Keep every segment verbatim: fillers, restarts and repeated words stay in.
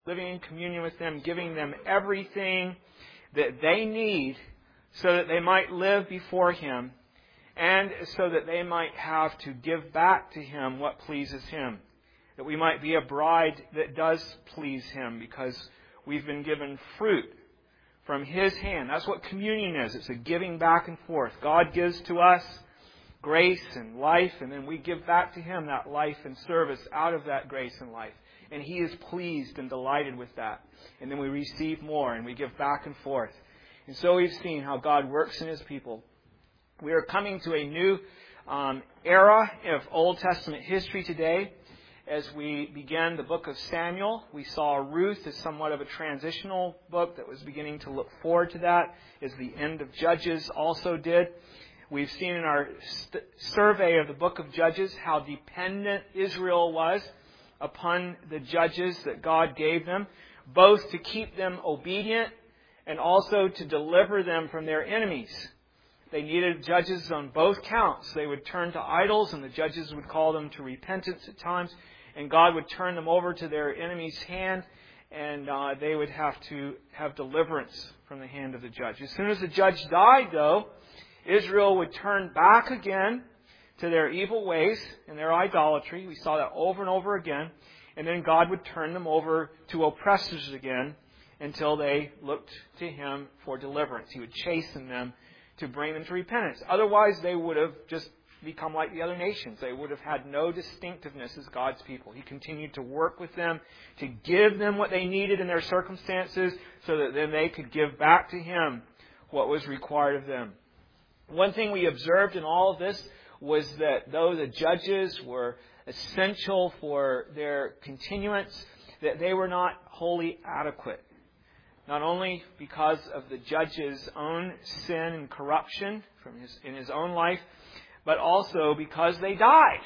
living in communion with them, giving them everything that they need so that they might live before Him and so that they might have to give back to Him what pleases Him. That we might be a bride that does please Him because we've been given fruit from His hand. That's what communion is. It's a giving back and forth. God gives to us grace and life, and then we give back to Him that life and service out of that grace and life. And He is pleased and delighted with that. And then we receive more and we give back and forth. And so we've seen how God works in His people. We are coming to a new um, era of Old Testament history today. As we began the book of Samuel, we saw Ruth as somewhat of a transitional book that was beginning to look forward to that, as the end of Judges also did. We've seen in our st- survey of the book of Judges how dependent Israel was upon the judges that God gave them, both to keep them obedient and also to deliver them from their enemies. They needed judges on both counts. They would turn to idols, and the judges would call them to repentance at times, and God would turn them over to their enemy's hand, and uh, they would have to have deliverance from the hand of the judge. As soon as the judge died, though, Israel would turn back again to their evil ways and their idolatry. We saw that over and over again. And then God would turn them over to oppressors again until they looked to Him for deliverance. He would chasten them to bring them to repentance. Otherwise, they would have just become like the other nations. They would have had no distinctiveness as God's people. He continued to work with them, to give them what they needed in their circumstances, so that then they could give back to Him what was required of them. One thing we observed in all of this was that though the judges were essential for their continuance, that they were not wholly adequate. Not only because of the judge's own sin and corruption from his, in his own life, but also because they died.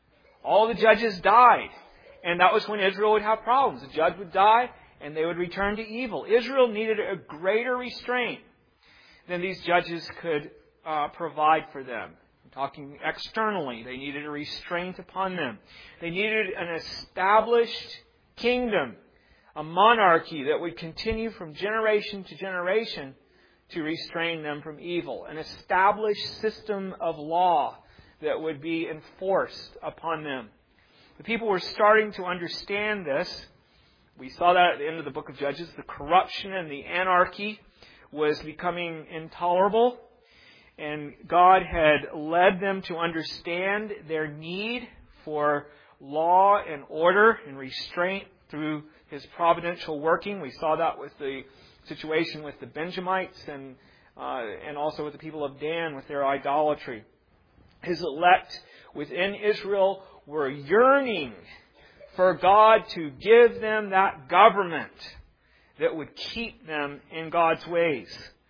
All the judges died. And that was when Israel would have problems. The judge would die and they would return to evil. Israel needed a greater restraint than these judges could uh, provide for them. Talking externally, they needed a restraint upon them. They needed an established kingdom, a monarchy that would continue from generation to generation to restrain them from evil. An established system of law that would be enforced upon them. The people were starting to understand this. We saw that at the end of the book of Judges. The corruption and the anarchy was becoming intolerable. And God had led them to understand their need for law and order and restraint through His providential working. We saw that with the situation with the Benjamites and uh, and also with the people of Dan with their idolatry. His elect within Israel were yearning for God to give them that government that would keep them in God's ways.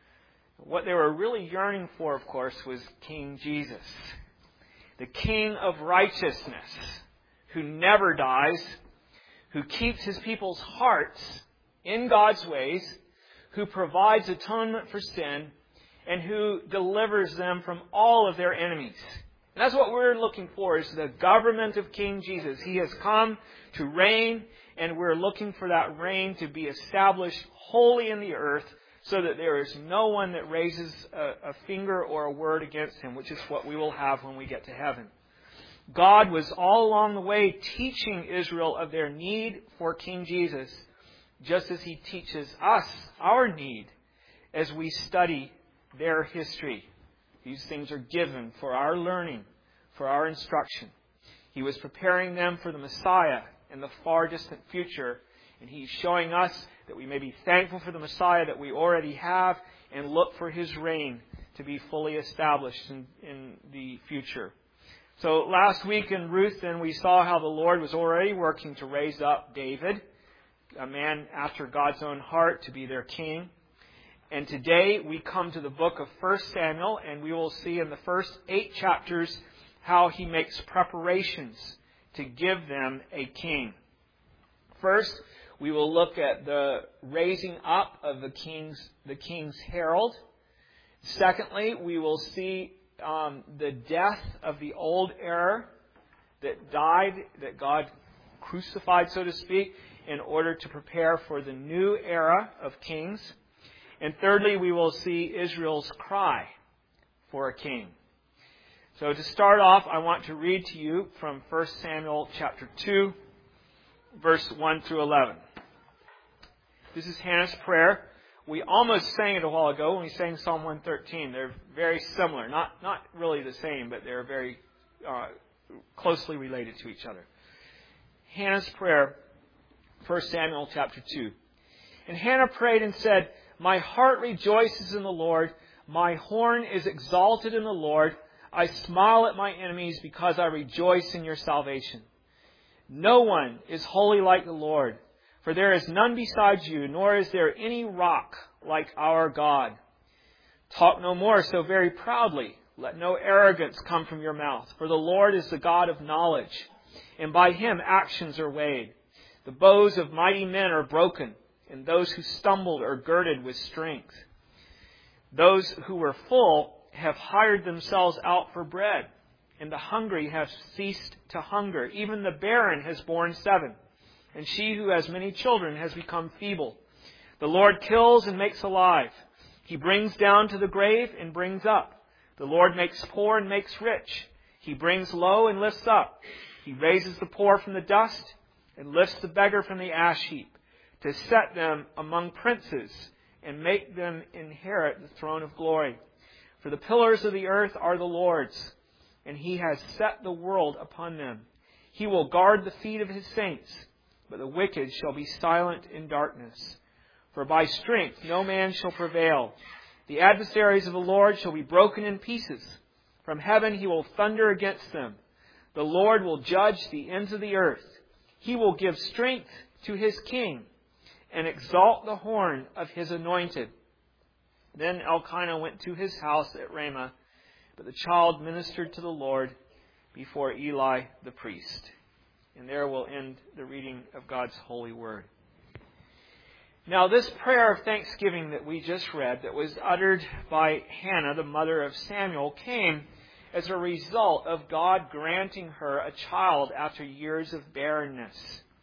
What they were really yearning for, of course, was King Jesus, the King of righteousness, who never dies, who keeps His people's hearts in God's ways, who provides atonement for sin, and who delivers them from all of their enemies. And that's what we're looking for, is the government of King Jesus. He has come to reign, and we're looking for that reign to be established wholly in the earth, so that there is no one that raises a, a finger or a word against Him, which is what we will have when we get to heaven. God was all along the way teaching Israel of their need for King Jesus, just as He teaches us our need as we study their history. These things are given for our learning, for our instruction. He was preparing them for the Messiah in the far distant future, and He's showing us that we may be thankful for the Messiah that we already have and look for His reign to be fully established in, in the future. So last week in Ruth, then, we saw how the Lord was already working to raise up David, a man after God's own heart, to be their king. And today we come to the book of First Samuel, and we will see in the first eight chapters how He makes preparations to give them a king. First, we will look at the raising up of the king's the king's herald. Secondly, we will see um, the death of the old era that died, that God crucified, so to speak. in order to prepare for the new era of kings. And thirdly, we will see Israel's cry for a king. So to start off, I want to read to you from First Samuel chapter two, verse one through eleven. This is Hannah's prayer. We almost sang it a while ago when we sang Psalm one thirteen. They're very similar. Not, not really the same, but they're very uh, closely related to each other. Hannah's prayer, First Samuel chapter two. And Hannah prayed and said, "My heart rejoices in the Lord. My horn is exalted in the Lord. I smile at my enemies because I rejoice in your salvation. No one is holy like the Lord, for there is none besides you, nor is there any rock like our God. Talk no more so very proudly. Let no arrogance come from your mouth, for the Lord is the God of knowledge, and by him actions are weighed. The bows of mighty men are broken, and those who stumbled are girded with strength. Those who were full have hired themselves out for bread, and the hungry have ceased to hunger. Even the barren has borne seven, and she who has many children has become feeble. The Lord kills and makes alive. He brings down to the grave and brings up. The Lord makes poor and makes rich. He brings low and lifts up. He raises the poor from the dust and lifts the beggar from the ash heap, to set them among princes and make them inherit the throne of glory. For the pillars of the earth are the Lord's, and he has set the world upon them. He will guard the feet of his saints, but the wicked shall be silent in darkness. For by strength no man shall prevail. The adversaries of the Lord shall be broken in pieces. From heaven he will thunder against them. The Lord will judge the ends of the earth. He will give strength to his king and exalt the horn of his anointed." Then Elkanah went to his house at Ramah, but the child ministered to the Lord before Eli the priest. And there will end the reading of God's holy word. Now, this prayer of thanksgiving that we just read, that was uttered by Hannah, the mother of Samuel, came as a result of God granting her a child after years of barrenness,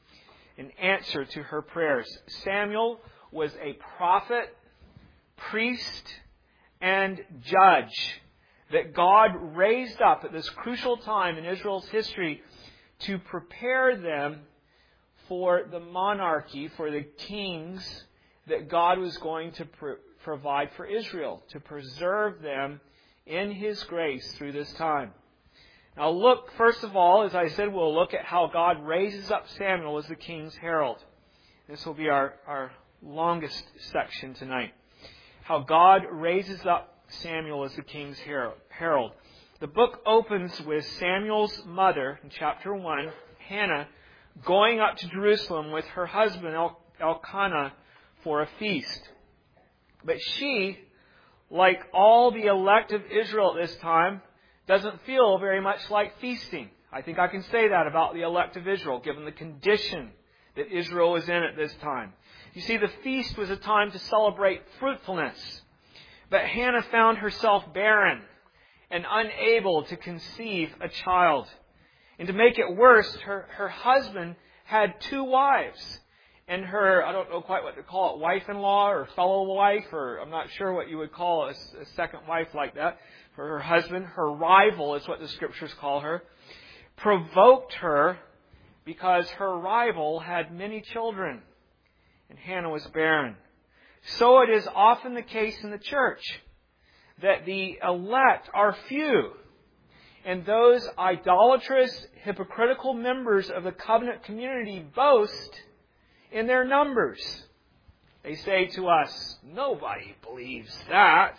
in answer to her prayers. Samuel was a prophet, priest, and judge that God raised up at this crucial time in Israel's history to prepare them for the monarchy, for the kings that God was going to pr- provide for Israel, to preserve them in his grace through this time. Now look, first of all, as I said, we'll look at how God raises up Samuel as the king's herald. This will be our, our longest section tonight. How God raises up Samuel as the king's herald. The book opens with Samuel's mother, in chapter one, Hannah, going up to Jerusalem with her husband El- Elkanah for a feast. But she, like all the elect of Israel at this time, doesn't feel very much like feasting. I think I can say that about the elect of Israel, given the condition that Israel was in at this time. You see, the feast was a time to celebrate fruitfulness. But Hannah found herself barren and unable to conceive a child. And to make it worse, her, her husband had two wives. And her, I don't know quite what to call it, wife-in-law or fellow wife, or I'm not sure what you would call a, a second wife like that for her husband. Her rival is what the scriptures call her. Provoked her because her rival had many children. And Hannah was barren. So it is often the case in the church that the elect are few. And those idolatrous, hypocritical members of the covenant community boast in their numbers. They say to us, "Nobody believes that."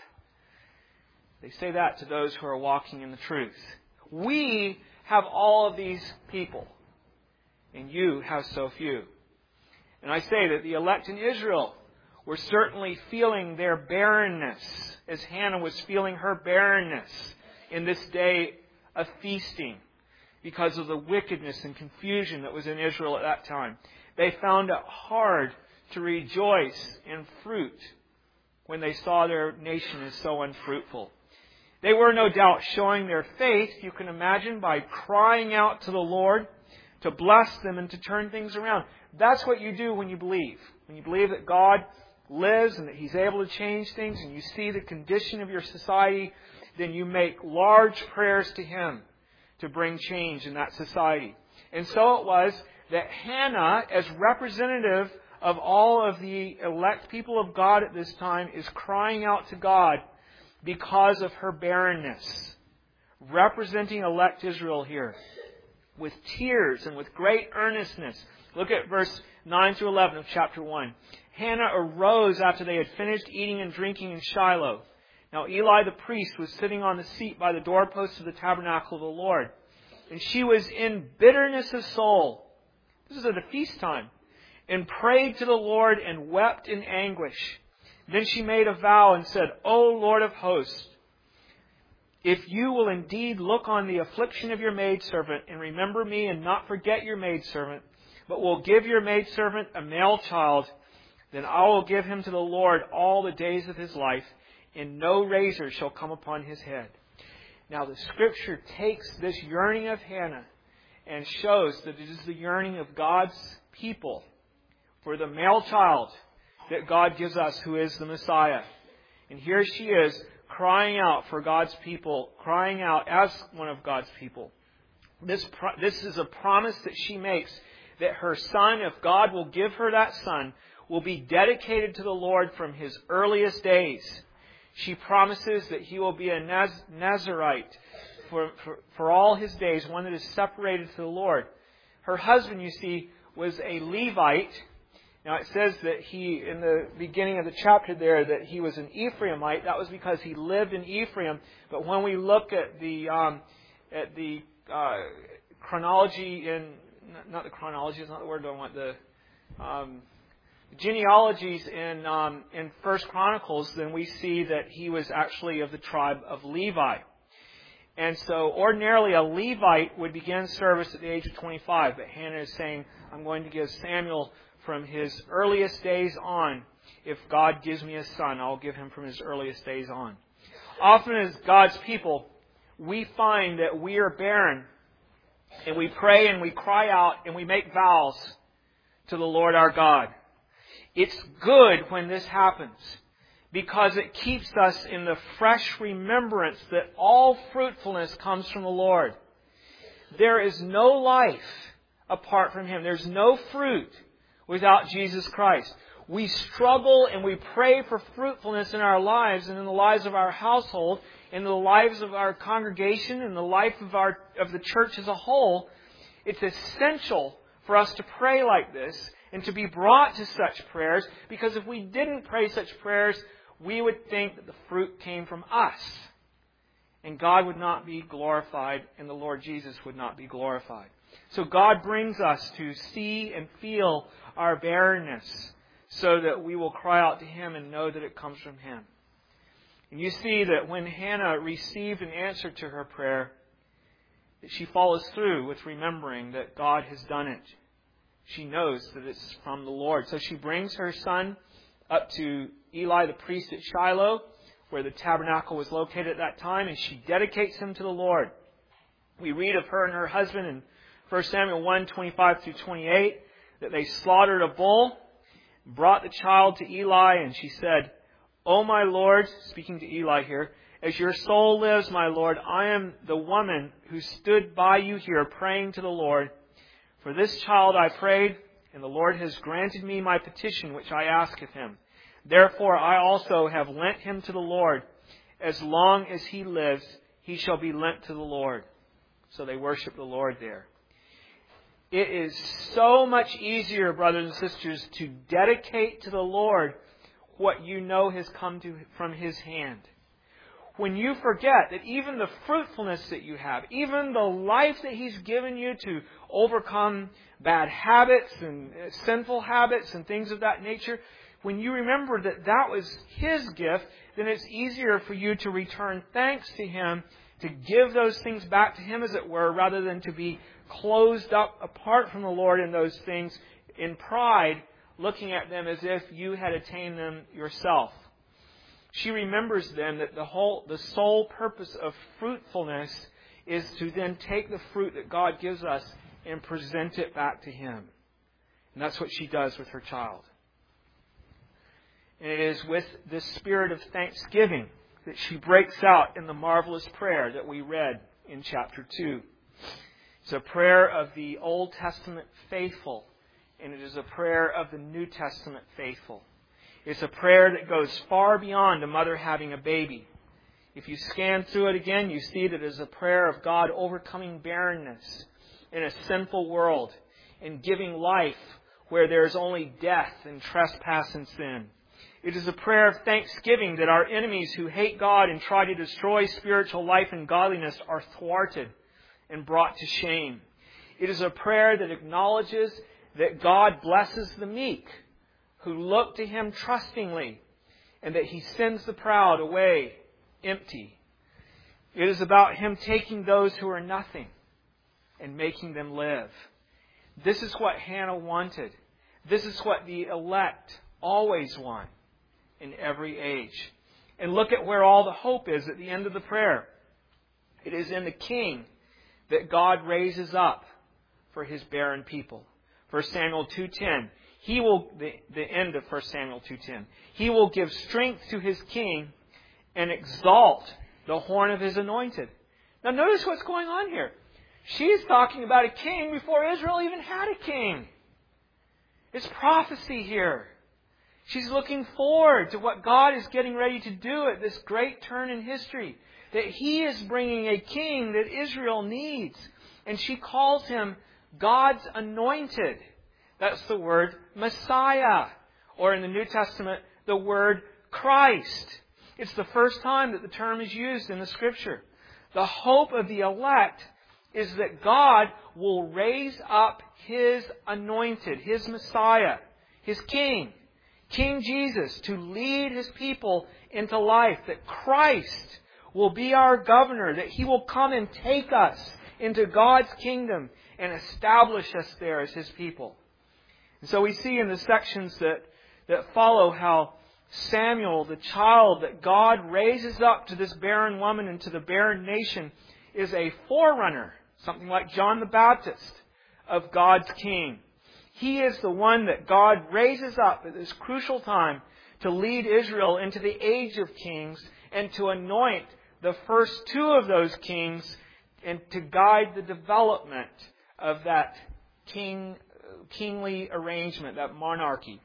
They say that to those who are walking in the truth. We have all of these people, and you have so few. And I say that the elect in Israel were certainly feeling their barrenness, as Hannah was feeling her barrenness in this day of feasting, because of the wickedness and confusion that was in Israel at that time. They found it hard to rejoice in fruit when they saw their nation as so unfruitful. They were no doubt showing their faith, you can imagine, by crying out to the Lord to bless them and to turn things around. That's what you do when you believe. When you believe that God lives and that He's able to change things, and you see the condition of your society, then you make large prayers to Him to bring change in that society. And so it was that Hannah, as representative of all of the elect people of God at this time, is crying out to God because of her barrenness. Representing elect Israel here with tears and with great earnestness. Look at verse nine through eleven of chapter one. Hannah arose after they had finished eating and drinking in Shiloh. Now Eli the priest was sitting on the seat by the doorpost of the tabernacle of the Lord. And she was in bitterness of soul. This is at a feast time. And prayed to the Lord and wept in anguish. Then she made a vow and said, O Lord of hosts, if you will indeed look on the affliction of your maidservant and remember me and not forget your maidservant, but will give your maidservant a male child, then I will give him to the Lord all the days of his life, and no razor shall come upon his head. Now the Scripture takes this yearning of Hannah and shows that it is the yearning of God's people for the male child that God gives us, who is the Messiah. And here she is crying out for God's people, crying out as one of God's people. This, this is a promise that she makes, that her son, if God will give her that son, will be dedicated to the Lord from his earliest days. She promises that he will be a Naz- Nazarite for, for, for all his days, one that is separated to the Lord. Her husband, you see, was a Levite. Now it says that he, in the beginning of the chapter there, that he was an Ephraimite. That was because he lived in Ephraim. But when we look at the um, at the uh, chronology in, not the chronology, it's not the word I want, the um, genealogies in um, in First Chronicles, then we see that he was actually of the tribe of Levi. And so ordinarily a Levite would begin service at the age of twenty-five. But Hannah is saying, I'm going to give Samuel from his earliest days on. If God gives me a son, I'll give him from his earliest days on. Often as God's people, we find that we are barren. And we pray and we cry out and we make vows to the Lord our God. It's good when this happens, because it keeps us in the fresh remembrance that all fruitfulness comes from the Lord. There is no life apart from Him. There's no fruit without Jesus Christ. We struggle and we pray for fruitfulness in our lives and in the lives of our household, in the lives of our congregation, in the life of our of the church as a whole. It's essential for us to pray like this and to be brought to such prayers, because if we didn't pray such prayers, we would think that the fruit came from us. And God would not be glorified, and the Lord Jesus would not be glorified. So God brings us to see and feel our barrenness so that we will cry out to Him and know that it comes from Him. And you see that when Hannah received an answer to her prayer, that she follows through with remembering that God has done it. She knows that it's from the Lord. So she brings her son up to Eli the priest at Shiloh, where the tabernacle was located at that time, and she dedicates him to the Lord. We read of her and her husband in First Samuel one, twenty-five through twenty-eight, that they slaughtered a bull, brought the child to Eli, and she said, O my Lord, speaking to Eli here, as your soul lives, my Lord, I am the woman who stood by you here praying to the Lord. For this child I prayed, and the Lord has granted me my petition which I asked of Him. Therefore I also have lent him to the Lord. As long as he lives, he shall be lent to the Lord. So they worship the Lord there. It is so much easier, brothers and sisters, to dedicate to the Lord what you know has come to, from His hand. When you forget that even the fruitfulness that you have, even the life that He's given you to overcome bad habits and sinful habits and things of that nature, when you remember that that was His gift, then it's easier for you to return thanks to Him, to give those things back to Him, as it were, rather than to be closed up apart from the Lord in those things in pride, looking at them as if you had attained them yourself. She remembers then that the whole, the sole purpose of fruitfulness is to then take the fruit that God gives us and present it back to Him. And that's what she does with her child. And it is with this spirit of thanksgiving that she breaks out in the marvelous prayer that we read in chapter two. It's a prayer of the Old Testament faithful, and it is a prayer of the New Testament faithful. It's a prayer that goes far beyond a mother having a baby. If you scan through it again, you see that it is a prayer of God overcoming barrenness in a sinful world and giving life where there is only death and trespass and sin. It is a prayer of thanksgiving that our enemies who hate God and try to destroy spiritual life and godliness are thwarted and brought to shame. It is a prayer that acknowledges that God blesses the meek who look to Him trustingly, and that He sends the proud away empty. It is about Him taking those who are nothing and making them live. This is what Hannah wanted. This is what the elect always want in every age. And look at where all the hope is at the end of the prayer. It is in the King that God raises up for His barren people. First Samuel two ten. He will, the, the end of First Samuel two ten. He will give strength to His King and exalt the horn of His anointed. Now notice what's going on here. She's talking about a king before Israel even had a king. It's prophecy here. She's looking forward to what God is getting ready to do at this great turn in history. That He is bringing a king that Israel needs. And she calls Him God's anointed. That's the word Messiah. Or in the New Testament, the word Christ. It's the first time that the term is used in the Scripture. The hope of the elect is that God will raise up His anointed, His Messiah, His King, King Jesus, to lead His people into life. That Christ will be our governor, that He will come and take us into God's kingdom and establish us there as His people. And so we see in the sections that, that follow how Samuel, the child that God raises up to this barren woman and to the barren nation, is a forerunner, something like John the Baptist, of God's King. He is the one that God raises up at this crucial time to lead Israel into the age of kings and to anoint the first two of those kings and to guide the development of that king, kingly arrangement, that monarchy.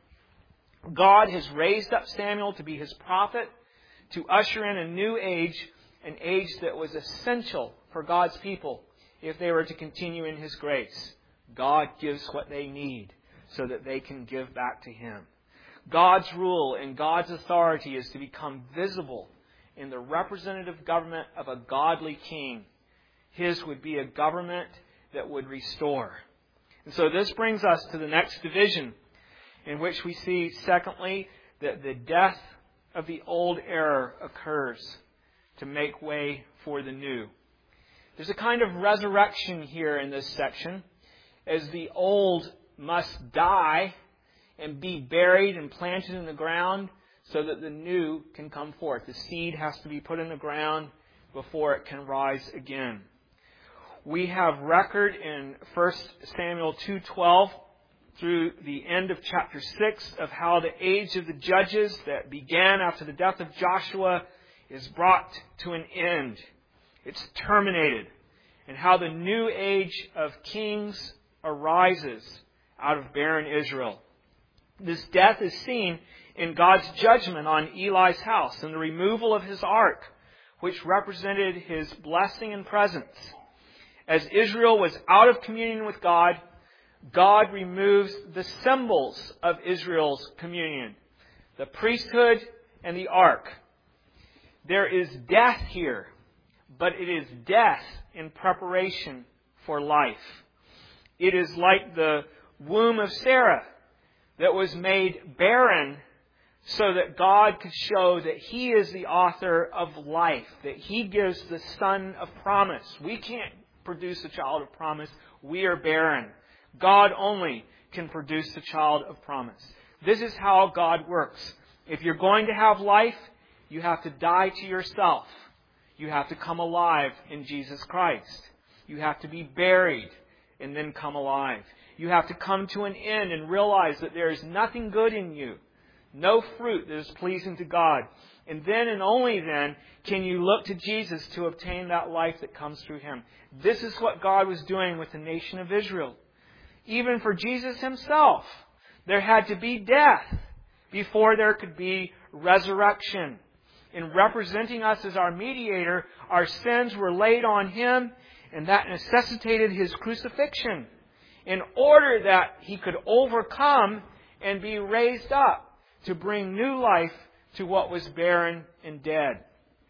God has raised up Samuel to be His prophet, to usher in a new age, an age that was essential for God's people if they were to continue in His grace. God gives what they need so that they can give back to Him. God's rule and God's authority is to become visible in the representative government of a godly king. His would be a government that would restore. And so this brings us to the next division, in which we see, secondly, that the death of the old error occurs to make way for the new. There's a kind of resurrection here in this section, as the old must die and be buried and planted in the ground so that the new can come forth. The seed has to be put in the ground before it can rise again. We have record in First Samuel two twelve through the end of chapter six of how the age of the judges that began after the death of Joshua is brought to an end. It's terminated. And how the new age of kings arises out of barren Israel. This death is seen in God's judgment on Eli's house and the removal of his ark, which represented His blessing and presence. As Israel was out of communion with God, God removes the symbols of Israel's communion, the priesthood and the ark. There is death here, but it is death in preparation for life. It is like the womb of Sarah that was made barren so that God could show that He is the author of life, that He gives the son of promise. We can't produce a child of promise. We are barren. God only can produce the child of promise. This is how God works. If you're going to have life, you have to die to yourself. You have to come alive in Jesus Christ. You have to be buried and then come alive. You have to come to an end and realize that there is nothing good in you, no fruit that is pleasing to God. And then and only then can you look to Jesus to obtain that life that comes through Him. This is what God was doing with the nation of Israel. Even for Jesus Himself, there had to be death before there could be resurrection. In representing us as our mediator, our sins were laid on Him, and that necessitated His crucifixion in order that He could overcome and be raised up to bring new life to what was barren and dead.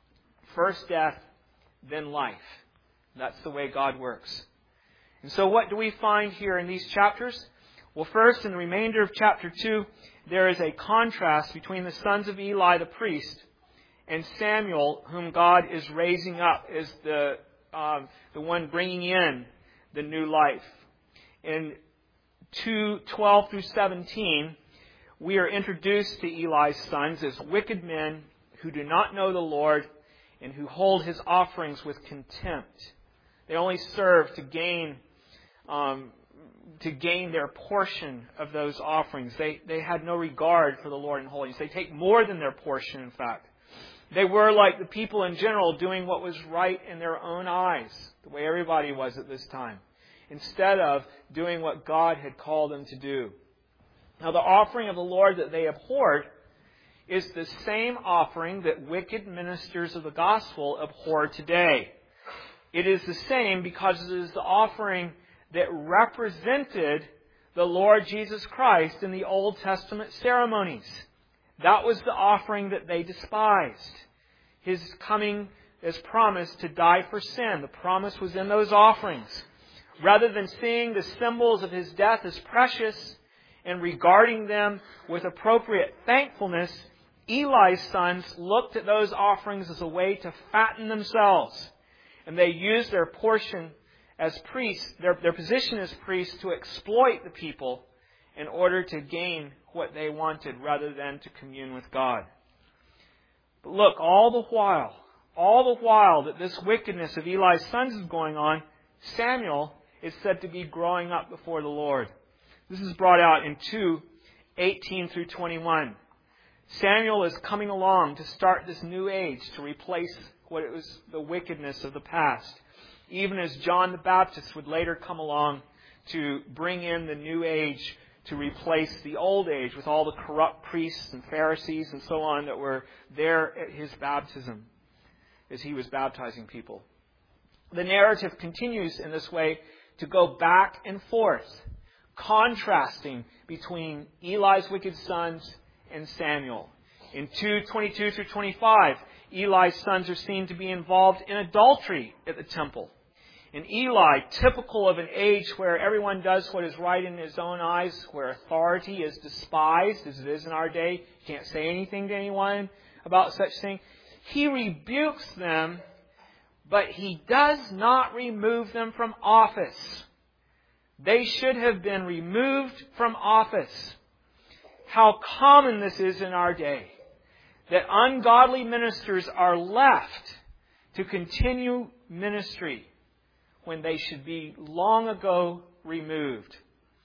First death, then life. That's the way God works. And so what do we find here in these chapters? Well, first, in the remainder of chapter two, there is a contrast between the sons of Eli the priest and Samuel, whom God is raising up as the, um, the one bringing in the new life. In two twelve through seventeen, we are introduced to Eli's sons as wicked men who do not know the Lord and who hold His offerings with contempt. They only serve to gain um, to gain their portion of those offerings. They they had no regard for the Lord and holiness. They take more than their portion, in fact. They were like the people in general, doing what was right in their own eyes, the way everybody was at this time, instead of doing what God had called them to do. Now, the offering of the Lord that they abhorred is the same offering that wicked ministers of the gospel abhor today. It is the same because it is the offering that represented the Lord Jesus Christ in the Old Testament ceremonies. That was the offering that they despised. His coming as promised to die for sin. The promise was in those offerings. Rather than seeing the symbols of His death as precious and regarding them with appropriate thankfulness, Eli's sons looked at those offerings as a way to fatten themselves. And they used their portion as priests, their, their position as priests, to exploit the people in order to gain what they wanted rather than to commune with God. But look, all the while, all the while that this wickedness of Eli's sons is going on, Samuel is said to be growing up before the Lord. This is brought out in two eighteen through twenty-one. Samuel is coming along to start this new age, to replace what it was the wickedness of the past. Even as John the Baptist would later come along to bring in the new age to replace the old age with all the corrupt priests and Pharisees and so on that were there at His baptism as He was baptizing people. The narrative continues in this way to go back and forth, contrasting between Eli's wicked sons and Samuel. In two twenty-two through twenty-five, Eli's sons are seen to be involved in adultery at the temple. And Eli, typical of an age where everyone does what is right in his own eyes, where authority is despised, as it is in our day, you can't say anything to anyone about such thing, he rebukes them, but he does not remove them from office. They should have been removed from office. How common this is in our day, that ungodly ministers are left to continue ministry when they should be long ago removed.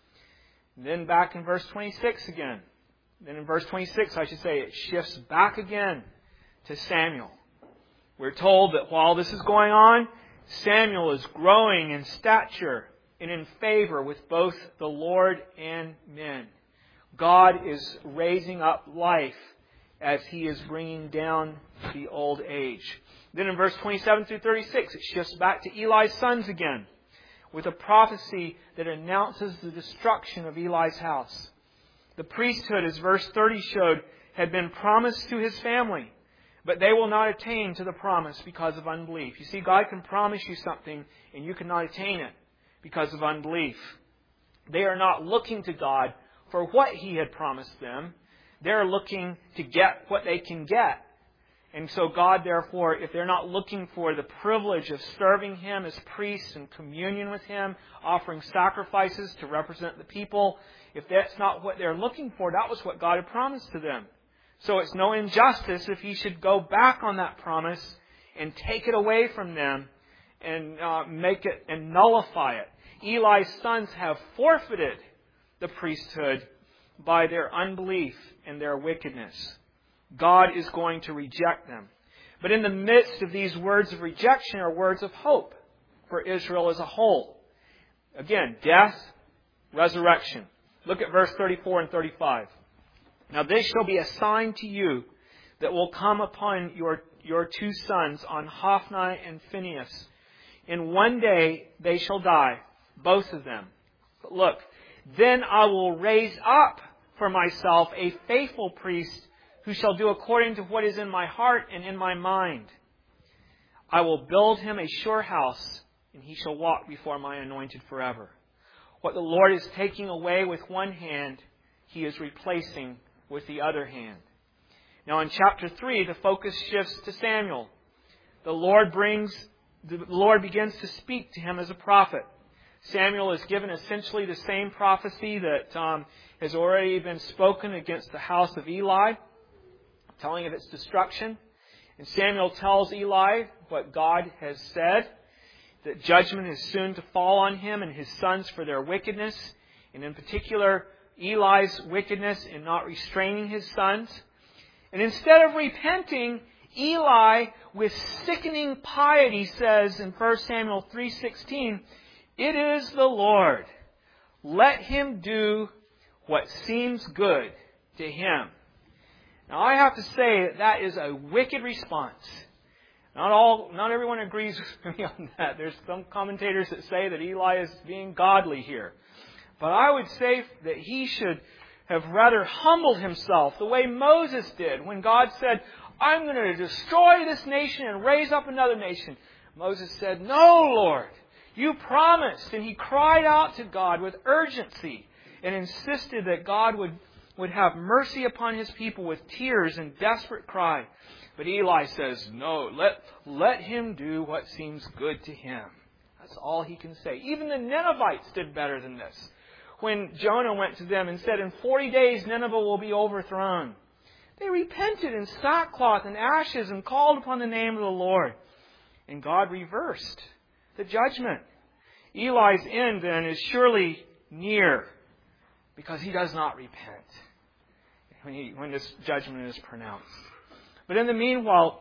And then back in verse twenty-six again. Then in verse twenty-six, I should say, it shifts back again to Samuel. We're told that while this is going on, Samuel is growing in stature and in favor with both the Lord and men. God is raising up life as He is bringing down the old age. Then in verse twenty-seven through thirty-six, it shifts back to Eli's sons again with a prophecy that announces the destruction of Eli's house. The priesthood, as verse thirty showed, had been promised to his family, but they will not attain to the promise because of unbelief. You see, God can promise you something and you cannot attain it because of unbelief. They are not looking to God for what He had promised them. They're looking to get what they can get. And so God, therefore, if they're not looking for the privilege of serving Him as priests and communion with Him, offering sacrifices to represent the people, if that's not what they're looking for, that was what God had promised to them. So it's no injustice if He should go back on that promise and take it away from them and uh, make it and nullify it. Eli's sons have forfeited the priesthood by their unbelief and their wickedness. God is going to reject them. But in the midst of these words of rejection are words of hope for Israel as a whole. Again, death, resurrection. Look at verse thirty-four and thirty-five. Now this shall be a sign to you that will come upon your, your two sons, on Hophni and Phinehas. In one day they shall die, both of them. But look, then I will raise up for myself a faithful priest who shall do according to what is in my heart and in my mind. I will build him a sure house, and he shall walk before my anointed forever. What the Lord is taking away with one hand, He is replacing with the other hand. Now in chapter three, the focus shifts to Samuel. The Lord brings, the Lord begins to speak to him as a prophet. Samuel is given essentially the same prophecy that um, has already been spoken against the house of Eli, telling of its destruction. And Samuel tells Eli what God has said, that judgment is soon to fall on him and his sons for their wickedness, and in particular, Eli's wickedness in not restraining his sons. And instead of repenting, Eli, with sickening piety, says in First Samuel three sixteen, "It is the Lord. Let him do what seems good to him." Now I have to say that that is a wicked response. Not all, not everyone agrees with me on that. There's some commentators that say that Eli is being godly here. But I would say that he should have rather humbled himself the way Moses did when God said, "I'm going to destroy this nation and raise up another nation." Moses said, "No, Lord, you promised." And he cried out to God with urgency and insisted that God would, would have mercy upon his people with tears and desperate cry. But Eli says, "No, let, let him do what seems good to him." That's all he can say. Even the Ninevites did better than this. When Jonah went to them and said, "In forty days Nineveh will be overthrown," they repented in sackcloth and ashes and called upon the name of the Lord. And God reversed the judgment. Eli's end then is surely near because he does not repent when, he, when this judgment is pronounced. But in the meanwhile,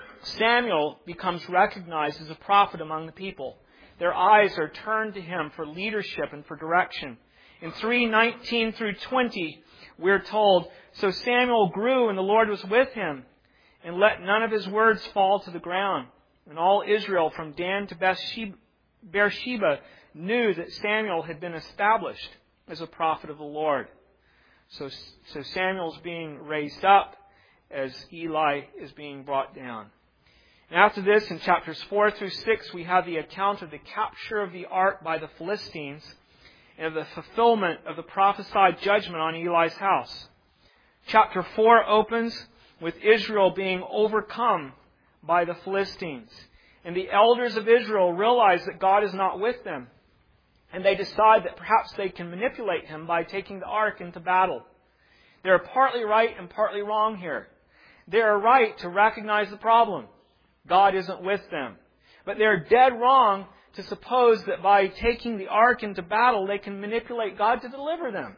Samuel becomes recognized as a prophet among the people. Their eyes are turned to him for leadership and for direction. In three nineteen through twenty, we're told, "So Samuel grew, and the Lord was with him, and let none of his words fall to the ground. And all Israel, from Dan to Beersheba, knew that Samuel had been established as a prophet of the Lord." So, so Samuel's being raised up as Eli is being brought down. And after this, in chapters four through six, we have the account of the capture of the ark by the Philistines and of the fulfillment of the prophesied judgment on Eli's house. Chapter four opens with Israel being overcome by the Philistines. And the elders of Israel realize that God is not with them. And they decide that perhaps they can manipulate him by taking the ark into battle. They're partly right and partly wrong here. They are right to recognize the problem. God isn't with them. But they're dead wrong to suppose that by taking the ark into battle, they can manipulate God to deliver them.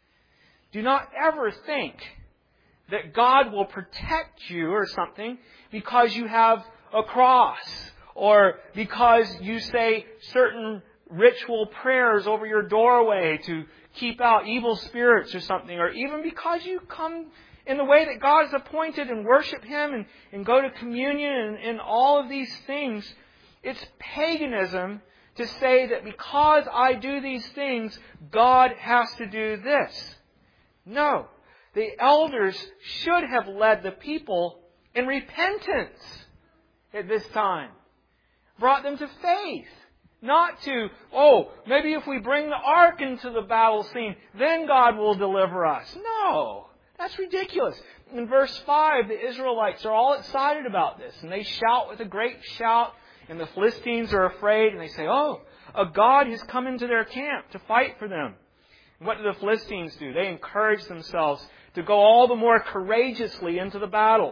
Do not ever think that God will protect you or something because you have a cross or because you say certain ritual prayers over your doorway to keep out evil spirits or something, or even because you come in the way that God has appointed and worship Him and, and go to communion and, and all of these things. It's paganism to say that because I do these things, God has to do this. No. The elders should have led the people in repentance at this time. Brought them to faith. Not to, oh, maybe if we bring the ark into the battle scene, then God will deliver us. No. That's ridiculous. In verse five, the Israelites are all excited about this. And they shout with a great shout. And the Philistines are afraid. And they say, oh, a God has come into their camp to fight for them. And what do the Philistines do? They encourage themselves to go all the more courageously into the battle.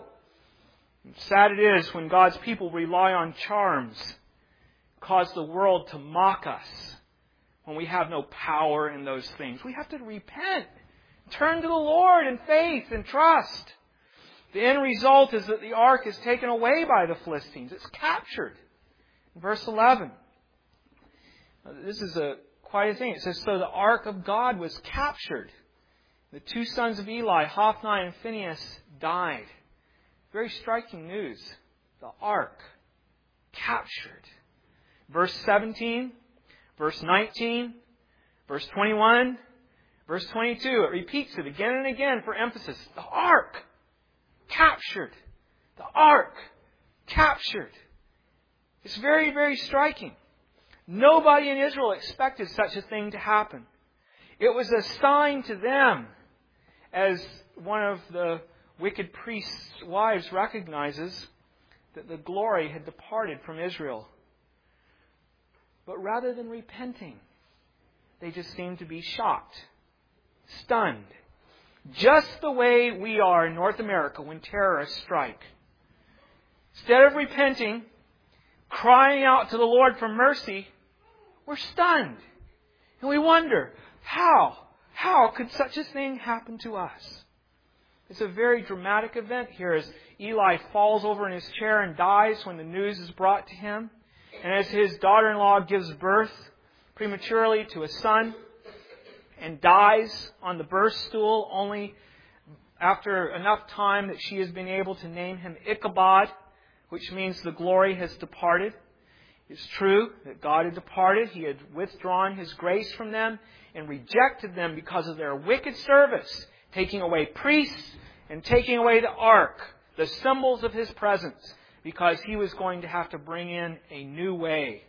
Sad it is when God's people rely on charms, cause the world to mock us when we have no power in those things. We have to repent. Turn to the Lord in faith and trust. The end result is that the ark is taken away by the Philistines. It's captured. In verse eleven. This is a quite a thing. It says, so the ark of God was captured. The two sons of Eli, Hophni and Phinehas, died. Very striking news. The ark captured. Verse seventeen, verse nineteen, verse twenty-one, verse twenty-two. It repeats it again and again for emphasis. The ark captured. The ark captured. It's very, very striking. Nobody in Israel expected such a thing to happen. It was a sign to them, as one of the wicked priest's wives recognizes, that the glory had departed from Israel. But rather than repenting, they just seemed to be shocked, stunned. Just the way we are in North America when terrorists strike. Instead of repenting, crying out to the Lord for mercy, we're stunned. And we wonder, how? How could such a thing happen to us? It's a very dramatic event here as Eli falls over in his chair and dies when the news is brought to him. And as his daughter-in-law gives birth prematurely to a son and dies on the birth stool only after enough time that she has been able to name him Ichabod, which means the glory has departed. It's true that God had departed. He had withdrawn His grace from them and rejected them because of their wicked service, taking away priests and taking away the ark, the symbols of His presence, because He was going to have to bring in a new way.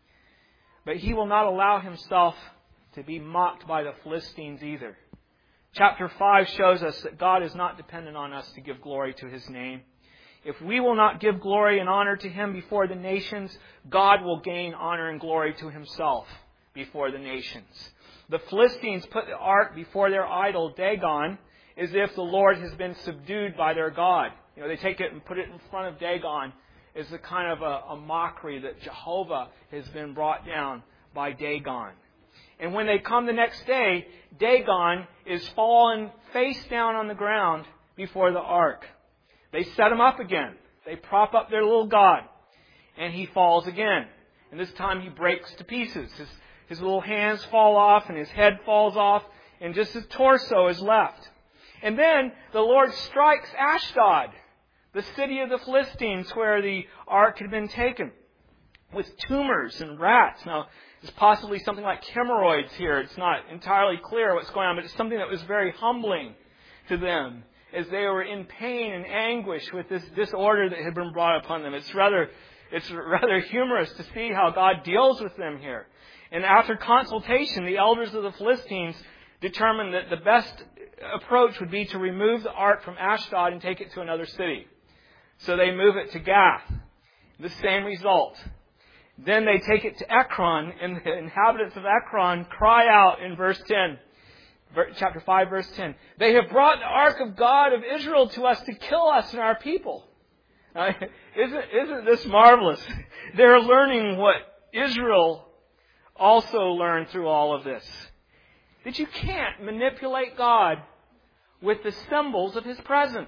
But He will not allow Himself to be mocked by the Philistines either. Chapter five shows us that God is not dependent on us to give glory to His name. If we will not give glory and honor to Him before the nations, God will gain honor and glory to Himself before the nations. The Philistines put the ark before their idol Dagon as if the Lord has been subdued by their God. You know, they take it and put it in front of Dagon as a kind of a, a mockery that Jehovah has been brought down by Dagon. And when they come the next day, Dagon is fallen face down on the ground before the ark. They set him up again. They prop up their little god. And he falls again. And this time he breaks to pieces. His, his little hands fall off and his head falls off. And just his torso is left. And then the Lord strikes Ashdod, the city of the Philistines where the ark had been taken, with tumors and rats. Now, it's possibly something like hemorrhoids here. It's not entirely clear what's going on, but it's something that was very humbling to them, as they were in pain and anguish with this disorder that had been brought upon them. It's rather, it's rather humorous to see how God deals with them here. And after consultation, the elders of the Philistines determined that the best approach would be to remove the ark from Ashdod and take it to another city. So they move it to Gath. The same result. Then they take it to Ekron, and the inhabitants of Ekron cry out in verse ten. Chapter five, verse ten. They have brought the ark of God of Israel to us to kill us and our people. Now, isn't, isn't this marvelous? They're learning what Israel also learned through all of this. That you can't manipulate God with the symbols of His presence.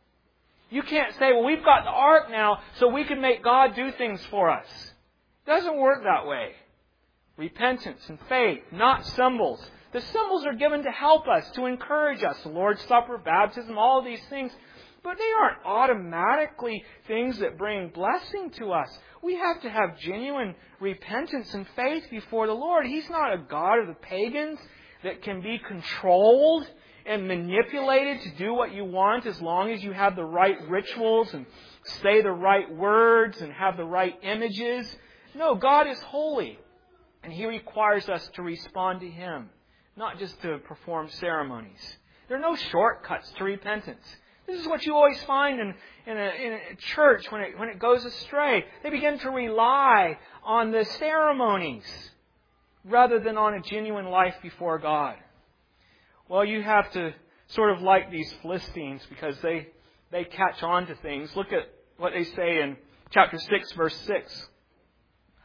You can't say, well, we've got the ark now, so we can make God do things for us. It doesn't work that way. Repentance and faith, not symbols. The symbols are given to help us, to encourage us. The Lord's Supper, baptism, all of these things. But they aren't automatically things that bring blessing to us. We have to have genuine repentance and faith before the Lord. He's not a God of the pagans that can be controlled and manipulated to do what you want as long as you have the right rituals and say the right words and have the right images. No, God is holy. And He requires us to respond to Him, not just to perform ceremonies. There are no shortcuts to repentance. This is what you always find in, in, a, in a church when it, when it goes astray. They begin to rely on the ceremonies rather than on a genuine life before God. Well, you have to sort of like these Philistines because they, they catch on to things. Look at what they say in chapter six, verse six.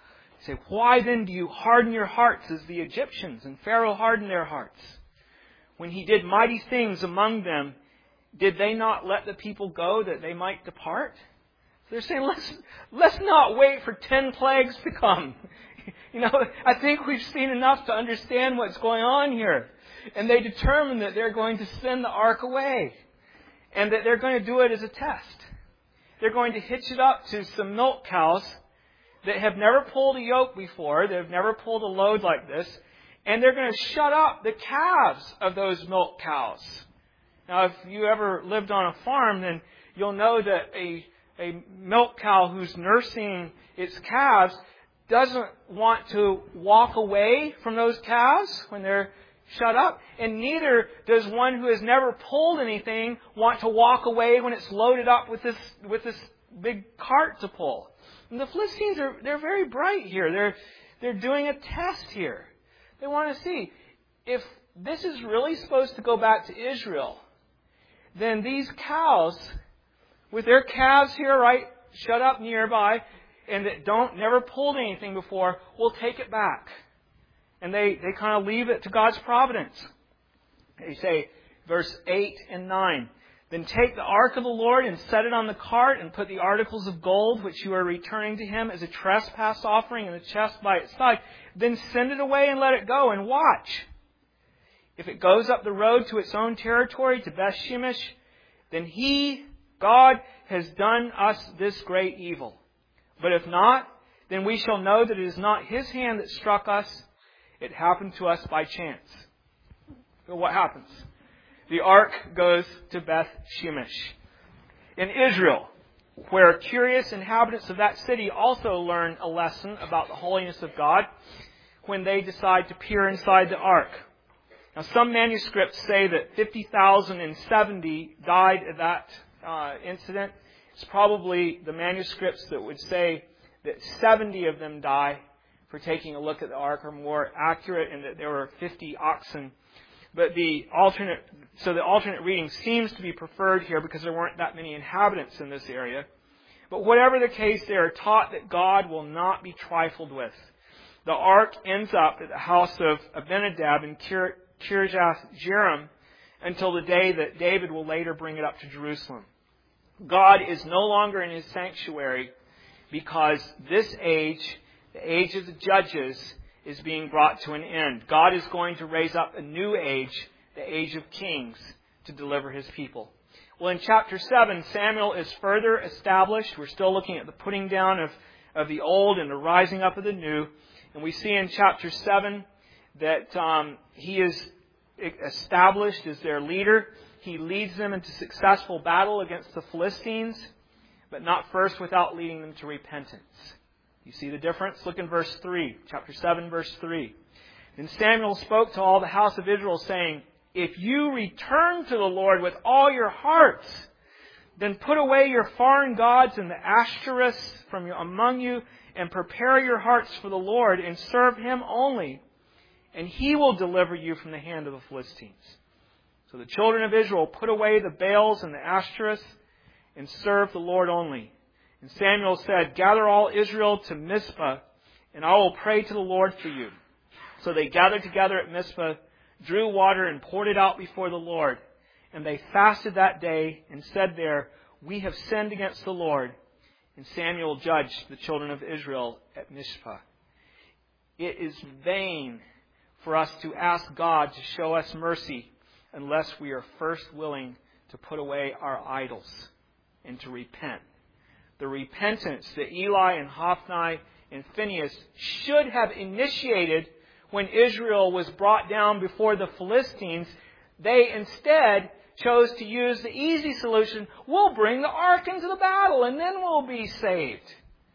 say, why then do you harden your hearts as the Egyptians? And Pharaoh hardened their hearts. When he did mighty things among them, did they not let the people go that they might depart? They're saying, let's, let's not wait for ten plagues to come. You know, I think we've seen enough to understand what's going on here. And they determined that they're going to send the ark away. And that they're going to do it as a test. They're going to hitch it up to some milk cows that have never pulled a yoke before. They've never pulled a load like this. And they're going to shut up the calves of those milk cows. Now, if you ever lived on a farm, then you'll know that a, a milk cow who's nursing its calves doesn't want to walk away from those calves when they're shut up. And neither does one who has never pulled anything want to walk away when it's loaded up with this with this big cart to pull. And the Philistines are they're very bright here. They're they're doing a test here. They want to see if this is really supposed to go back to Israel. Then these cows, with their calves here right shut up nearby, and that don't never pulled anything before, will take it back. And they, they kind of leave it to God's providence. They say, verse eight and nine, then take the ark of the Lord and set it on the cart and put the articles of gold which you are returning to him as a trespass offering in the chest by its side. Then send it away and let it go and watch. If it goes up the road to its own territory, to Beth Shemesh, then he, God, has done us this great evil. But if not, then we shall know that it is not his hand that struck us. It happened to us by chance. So what happens? The ark goes to Beth Shemesh. In Israel, where curious inhabitants of that city also learn a lesson about the holiness of God when they decide to peer inside the ark. Now, some manuscripts say that fifty thousand seventy died at that uh, incident. It's probably the manuscripts that would say that seventy of them die for taking a look at the ark are more accurate, and that there were fifty oxen. But the alternate, so the alternate reading seems to be preferred here because there weren't that many inhabitants in this area. But whatever the case, they are taught that God will not be trifled with. The ark ends up at the house of Abinadab in Kir- Kirjath-Jearim until the day that David will later bring it up to Jerusalem. God is no longer in his sanctuary because this age, the age of the judges, is being brought to an end. God is going to raise up a new age, the age of kings, to deliver his people. Well, in chapter seven, Samuel is further established. We're still looking at the putting down of, of the old and the rising up of the new. And we see in chapter seven that um, he is established as their leader. He leads them into successful battle against the Philistines, but not first without leading them to repentance. You see the difference? Look in verse three, chapter seven, verse three. Then Samuel spoke to all the house of Israel, saying, if you return to the Lord with all your hearts, then put away your foreign gods and the Ashtoreths from among you, and prepare your hearts for the Lord, and serve him only, and he will deliver you from the hand of the Philistines. So the children of Israel put away the Baals and the Ashtoreths, and served the Lord only. And Samuel said, gather all Israel to Mizpah, and I will pray to the Lord for you. So they gathered together at Mizpah, drew water, and poured it out before the Lord. And they fasted that day, and said there, we have sinned against the Lord. And Samuel judged the children of Israel at Mizpah. It is vain for us to ask God to show us mercy unless we are first willing to put away our idols and to repent. The repentance that Eli and Hophni and Phinehas should have initiated when Israel was brought down before the Philistines, they instead chose to use the easy solution. We'll bring the ark into the battle and then we'll be saved.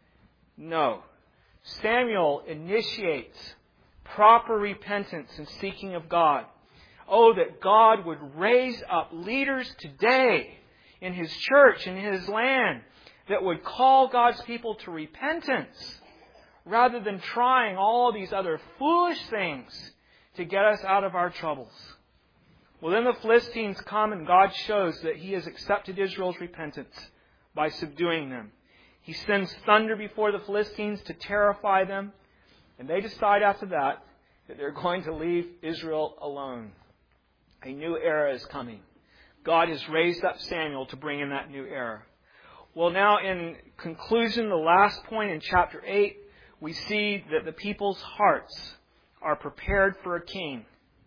No. Samuel initiates proper repentance and seeking of God. Oh, that God would raise up leaders today in his church, in his land, that would call God's people to repentance rather than trying all these other foolish things to get us out of our troubles. Well, then the Philistines come, and God shows that he has accepted Israel's repentance by subduing them. He sends thunder before the Philistines to terrify them. And they decide after that that they're going to leave Israel alone. A new era is coming. God has raised up Samuel to bring in that new era. Well, now in conclusion, the last point in chapter eight, we see that the people's hearts are prepared for a king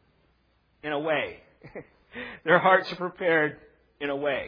in a way. Their hearts are prepared in a way.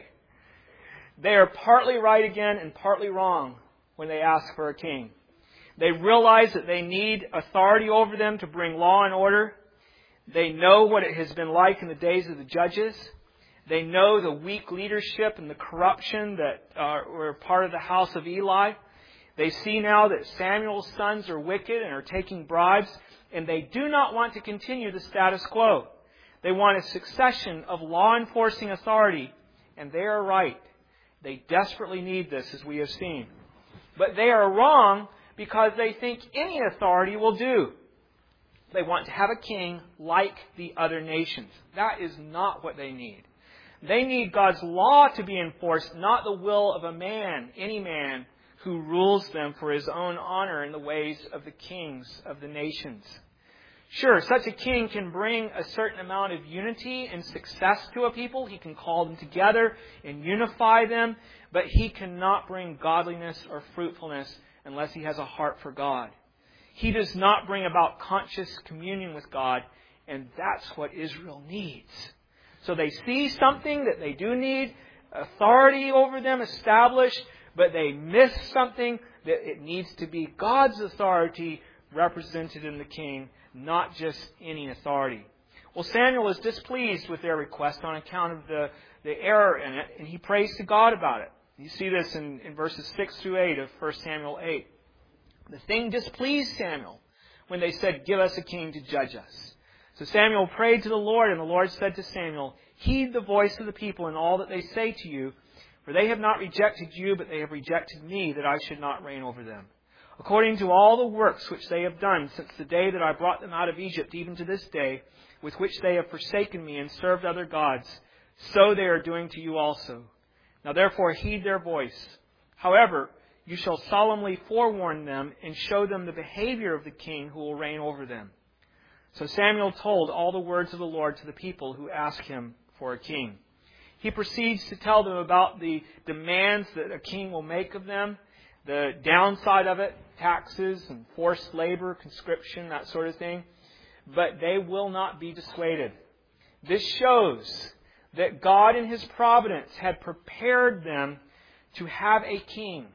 They are partly right again and partly wrong when they ask for a king. They realize that they need authority over them to bring law and order. They know what it has been like in the days of the judges. They know the weak leadership and the corruption that uh, were part of the house of Eli. They see now that Samuel's sons are wicked and are taking bribes, and they do not want to continue the status quo. They want a succession of law-enforcing authority, and they are right. They desperately need this, as we have seen. But they are wrong because they think any authority will do. They want to have a king like the other nations. That is not what they need. They need God's law to be enforced, not the will of a man, any man, who rules them for his own honor in the ways of the kings of the nations. Sure, such a king can bring a certain amount of unity and success to a people. He can call them together and unify them, but he cannot bring godliness or fruitfulness unless he has a heart for God. He does not bring about conscious communion with God, and that's what Israel needs. So they see something that they do need, authority over them established, but they miss something that it needs to be God's authority represented in the king, not just any authority. Well, Samuel is displeased with their request on account of the, the error in it, and he prays to God about it. You see this in, in verses six through eight of First Samuel eight. The thing displeased Samuel when they said, "Give us a king to judge us." So Samuel prayed to the Lord, and the Lord said to Samuel, "Heed the voice of the people in all that they say to you, for they have not rejected you, but they have rejected me, that I should not reign over them. According to all the works which they have done since the day that I brought them out of Egypt, even to this day, with which they have forsaken me and served other gods, so they are doing to you also. Now therefore heed their voice. However, you shall solemnly forewarn them and show them the behavior of the king who will reign over them." So Samuel told all the words of the Lord to the people who asked him for a king. He proceeds to tell them about the demands that a king will make of them, the downside of it, taxes and forced labor, conscription, that sort of thing. But they will not be dissuaded. This shows that God in His providence had prepared them to have a king.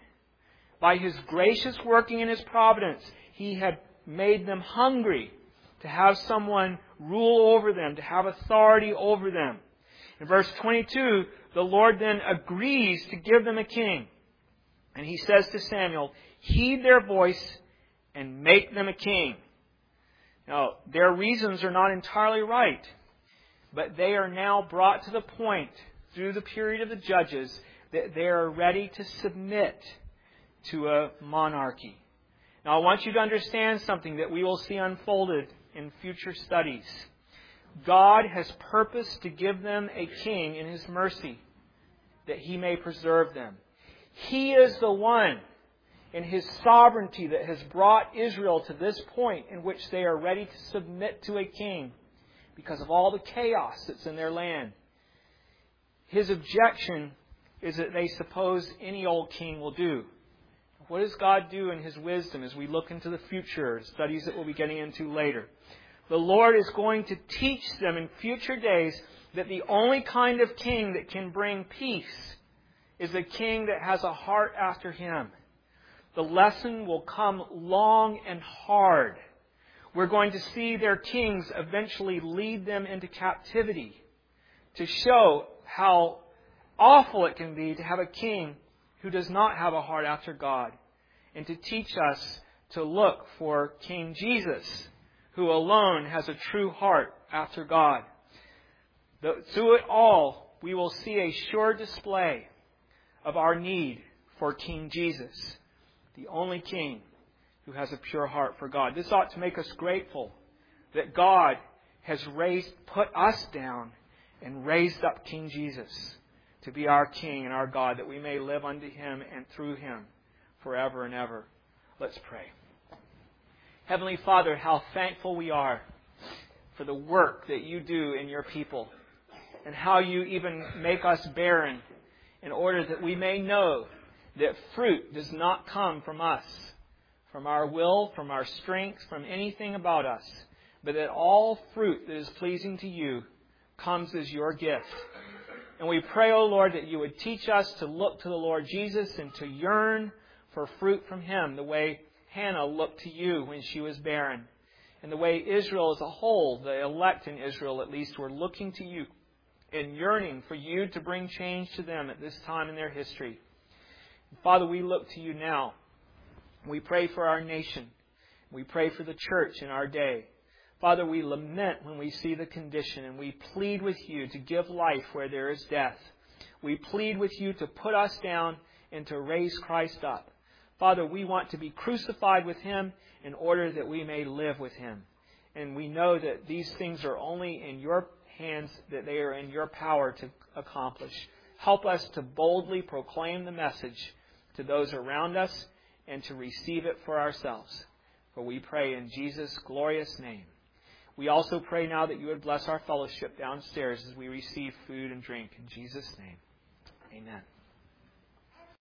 By His gracious working in His providence, He had made them hungry to have someone rule over them, to have authority over them. In verse twenty-two, the Lord then agrees to give them a king. And He says to Samuel, "Heed their voice and make them a king." Now, their reasons are not entirely right, but they are now brought to the point through the period of the judges that they are ready to submit to a monarchy. Now, I want you to understand something that we will see unfolded in future studies. God has purposed to give them a king in His mercy, that He may preserve them. He is the one in His sovereignty that has brought Israel to this point in which they are ready to submit to a king because of all the chaos that's in their land. His objection is that they suppose any old king will do. What does God do in His wisdom as we look into the future, studies that we'll be getting into later? The Lord is going to teach them in future days that the only kind of king that can bring peace is a king that has a heart after Him. The lesson will come long and hard. We're going to see their kings eventually lead them into captivity to show how awful it can be to have a king who does not have a heart after God, and to teach us to look for King Jesus, who alone has a true heart after God. Through it all, we will see a sure display of our need for King Jesus, the only King who has a pure heart for God. This ought to make us grateful that God has raised, put us down and raised up King Jesus to be our King and our God, that we may live unto Him and through Him forever and ever. Let's pray. Heavenly Father, how thankful we are for the work that you do in your people, and how you even make us barren in order that we may know that fruit does not come from us, from our will, from our strength, from anything about us, but that all fruit that is pleasing to you comes as your gift. And we pray, O Lord, that you would teach us to look to the Lord Jesus and to yearn for fruit from Him, the way Hannah looked to you when she was barren, and the way Israel as a whole, the elect in Israel at least, were looking to you and yearning for you to bring change to them at this time in their history. Father, we look to you now. We pray for our nation. We pray for the church in our day. Father, we lament when we see the condition, and we plead with you to give life where there is death. We plead with you to put us down and to raise Christ up. Father, we want to be crucified with Him in order that we may live with Him. And we know that these things are only in your hands, that they are in your power to accomplish. Help us to boldly proclaim the message to those around us and to receive it for ourselves. For we pray in Jesus' glorious name. We also pray now that you would bless our fellowship downstairs as we receive food and drink. In Jesus' name, amen.